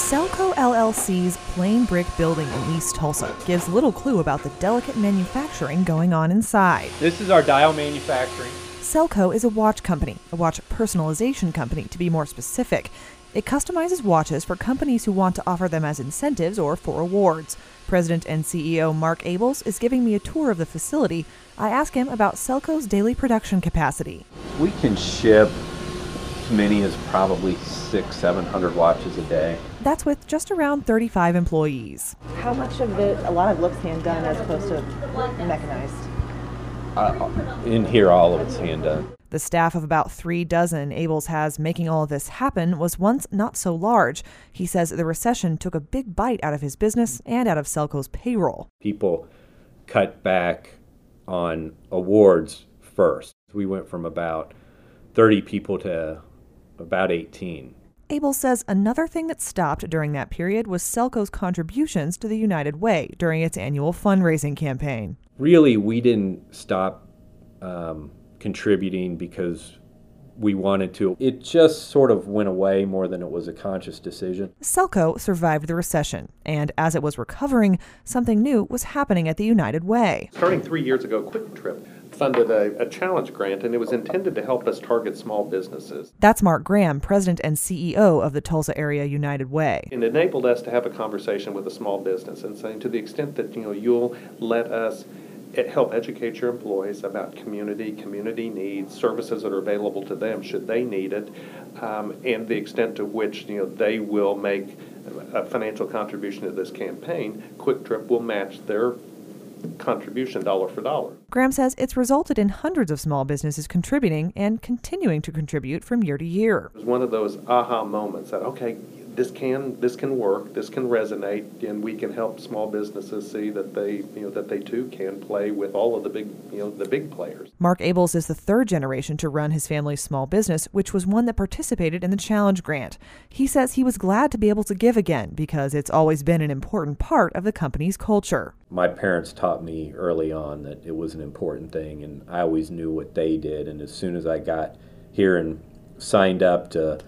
Selco LLC's plain brick building in East Tulsa gives little clue about the delicate manufacturing going on inside. This is our dial manufacturing. Selco is a watch company, a watch personalization company to be more specific. It customizes watches for companies who want to offer them as incentives or for awards. President and CEO Mark Abels is giving me a tour of the facility. I ask him about Selco's daily production capacity. We can ship as many as probably 600-700 watches a day. That's with just around 35 employees. How much of it, a lot of looks hand done as opposed to mechanized? In here, all of it's hand done. The staff of about 3 dozen Abels has making all of this happen was once not so large. He says the recession took a big bite out of his business and out of Selco's payroll. People cut back on awards first. We went from about 30 people to about 18. Abels says another thing that stopped during that period was Selco's contributions to the United Way during its annual fundraising campaign. Really, we didn't stop contributing because we wanted to. It just sort of went away more than it was a conscious decision. Selco survived the recession, and as it was recovering, something new was happening at the United Way. Starting 3 years ago, Quick Trip funded a challenge grant, and it was intended to help us target small businesses. That's Mark Graham, president and CEO of the Tulsa Area United Way. It enabled us to have a conversation with a small business and saying, to the extent that you'll let us help educate your employees about community needs, services that are available to them should they need it, and the extent to which they will make a financial contribution to this campaign, Quick Trip will match their contribution dollar for dollar. Graham says it's resulted in hundreds of small businesses contributing and continuing to contribute from year to year. It was one of those aha moments that, okay, this can work, this can resonate, and we can help small businesses see that they too can play with all of the big players. Mark Abels is the third generation to run his family's small business, which was one that participated in the challenge grant. He says he was glad to be able to give again because it's always been an important part of the company's culture. My parents taught me early on that it was an important thing, and I always knew what they did. And as soon as I got here and signed up to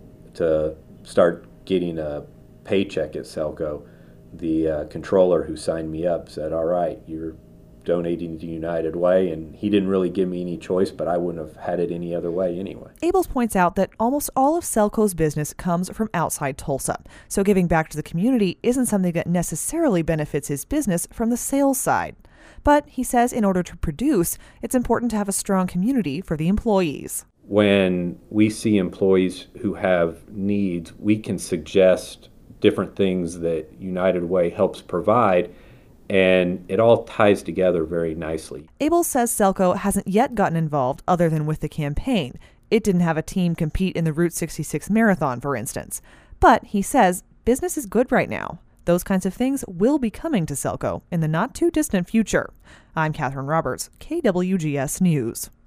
start getting a paycheck at Selco, the controller who signed me up said, "All right, you're donating to United Way," and he didn't really give me any choice, but I wouldn't have had it any other way anyway. Abels points out that almost all of Selco's business comes from outside Tulsa, so giving back to the community isn't something that necessarily benefits his business from the sales side. But he says in order to produce, it's important to have a strong community for the employees. When we see employees who have needs, we can suggest different things that United Way helps provide, and it all ties together very nicely. Abels says Selco hasn't yet gotten involved other than with the campaign. It didn't have a team compete in the Route 66 marathon, for instance. But he says business is good right now. Those kinds of things will be coming to Selco in the not-too-distant future. I'm Catherine Roberts, KWGS News.